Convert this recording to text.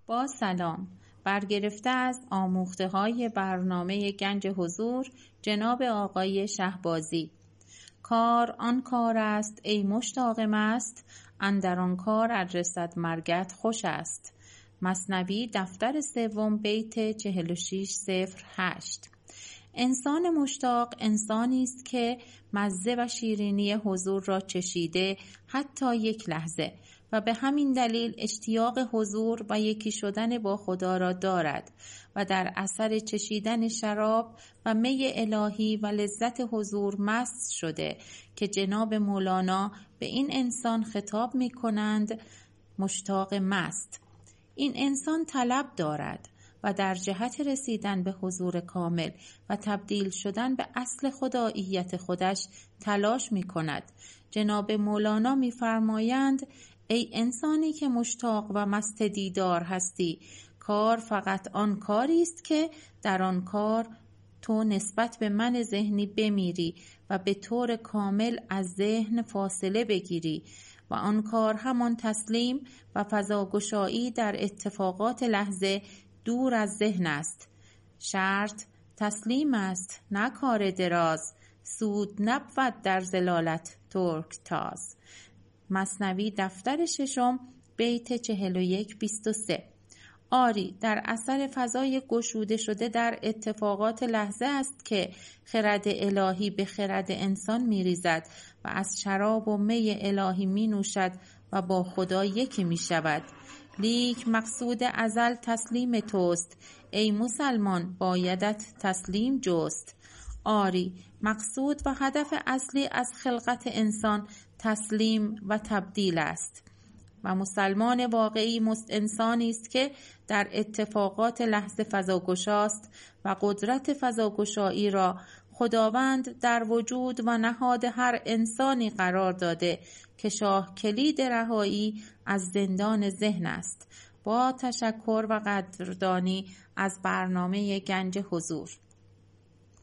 با سلام، برگرفته از آموخته‌های برنامه گنج حضور جناب آقای شهبازی. کار آن کار است ای مشتاق مست، اندر آن کار ار رسد مرگت خوش است. مثنوی دفتر سوم بیت 4608. انسان مشتاق انسانی است که مزه و شیرینی حضور را چشیده حتی یک لحظه و به همین دلیل اشتیاق حضور و یکی شدن با خدا را دارد و در اثر چشیدن شراب و می الهی و لذت حضور مست شده که جناب مولانا به این انسان خطاب می کنند مشتاق مست. این انسان طلب دارد و در جهت رسیدن به حضور کامل و تبدیل شدن به اصل خداییت خودش تلاش می کند. جناب مولانا می فرمایند ای انسانی که مشتاق و مست دیدار هستی، کار فقط آن کاری است که در آن کار تو نسبت به من ذهنی بمیری و به طور کامل از ذهن فاصله بگیری و آن کار همان تسلیم و فضاگشایی در اتفاقات لحظه دور از ذهن است. شرط تسلیم است نه کار دراز، سود نبود در ضلالت ترک تاز. مثنوی دفتر ششم بیت 4123. آری در اثر فضای گشوده شده در اتفاقات لحظه است که خرد الهی به خرد انسان می ریزد و از شراب و می الهی می نوشد و با خدا یکی می شود. لیک مقصود ازل تسلیم توست، ای مسلمان بایدت تسلیم جست. آری مقصود و هدف اصلی از خلقت انسان تسلیم و تبدیل است و مسلمان واقعی انسانی است که در اتفاقات لحظه فضاگشاست و قدرت فضاگشایی را خداوند در وجود و نهاد هر انسانی قرار داده که شاه کلید رهایی از زندان ذهن است. با تشکر و قدردانی از برنامه گنج حضور.